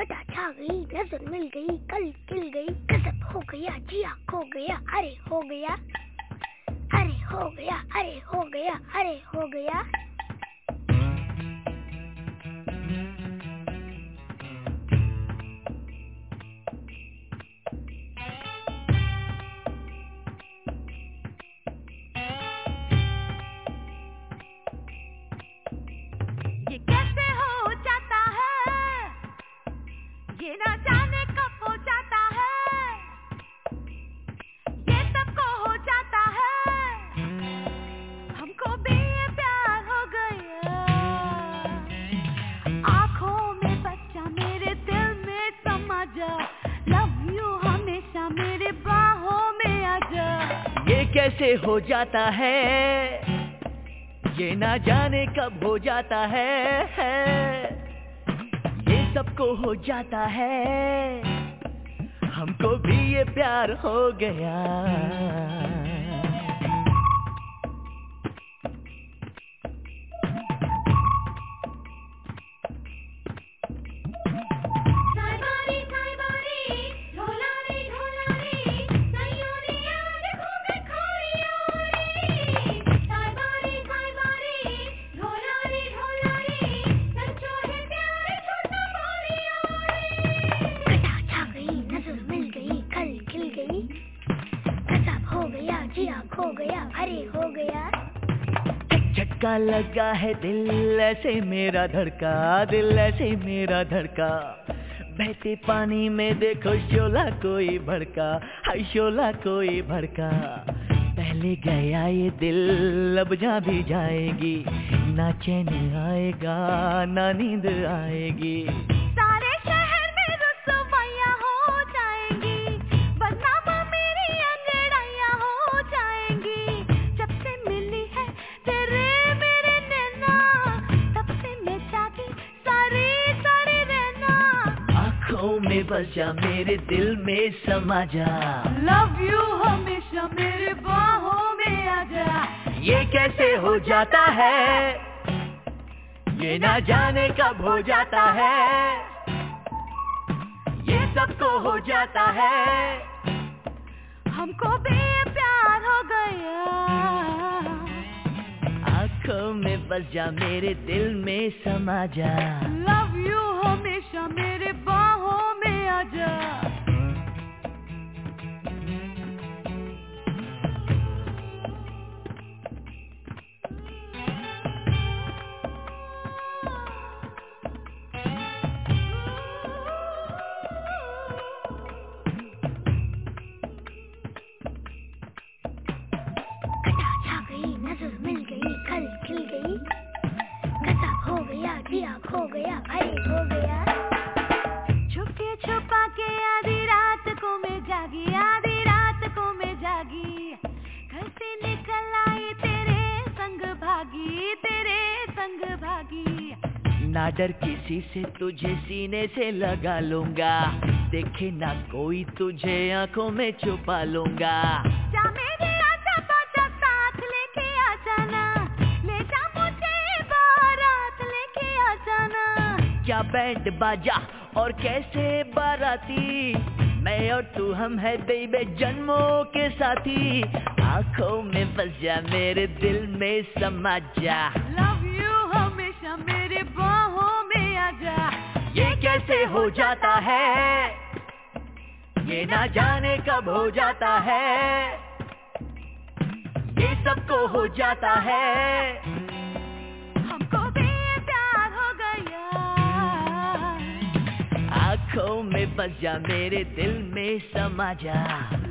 घटा छा गई, नजर मिल गई, कल खिल गई, गजब हो गया, जिया खो गया, अरे हो गया, अरे हो गया, अरे हो गया, अरे हो गया। ये कैसे हो जाता है, ये ना जाने कब हो जाता है, ये सबको हो जाता है, हमको भी ये प्यार हो गया, आँखों में बच्चा मेरे दिल में समा जा, लव यू हमेशा मेरे बाहों में आजा। ये कैसे हो जाता है, ये ना जाने कब हो जाता है, ये सबको हो जाता है, हमको भी ये प्यार हो गया। खो गया, अरे हो गया। झटका लगा है दिल ऐसे मेरा धड़का, दिल ऐसे मेरा धड़का, बहते पानी में देखो शोला कोई भड़का, हाय शोला कोई भड़का। पहले गया ये दिल अब जा भी जाएगी, ना चैन आएगा ना नींद आएगी। सारे शहर में रुसवाइयाँ हो जाएंगी, बदनाम मेरी अंगड़ाइयाँ हो जाएंगी। जब से मिली है तेरे मेरे नैना, तब से मैं जागी सारी सारी रहना। आँखों में बस जा मेरे दिल में समा जा, लव यू हमेशा मेरे बाहों में आजा। ये कैसे हो जाता है, ये ना जाने कब हो जाता है, ये सबको हो जाता है, हमको भी प्यार हो गया। आँखों में बस जा मेरे दिल में समा जा, लव यू हमेशा मेरे बाहों में आजा। नजर मिल गई, कल खिल गई, गजब हो गया, जिया खो गया, अरे हो गया। छुपके छुपा के आधी रात को मैं जागी, आधी रात को मैं जागी, घर से निकल आई तेरे संग भागी, तेरे संग भागी। ना डर किसी से तुझे सीने से लगा लूंगा, देखे ना कोई तुझे आँखों में छुपा लूंगा। जा मेरे आजा बाजा साथ लेके आ जाना, ले जा मुझे बारात लेके आ जाना। क्या बैंड बाजा और कैसे बाराती, मैं और तू हम है बेबे जन्मों के साथी। आँखों में बस जा मेरे दिल में समा जा, लव यू हमेशा मेरे बाहों में आजा। ये कैसे हो जाता है, ये ना जाने कब हो जाता है, ये सबको हो जाता है, हमको भी प्यार हो गया। आँखों में बस जा मेरे दिल में समा जा।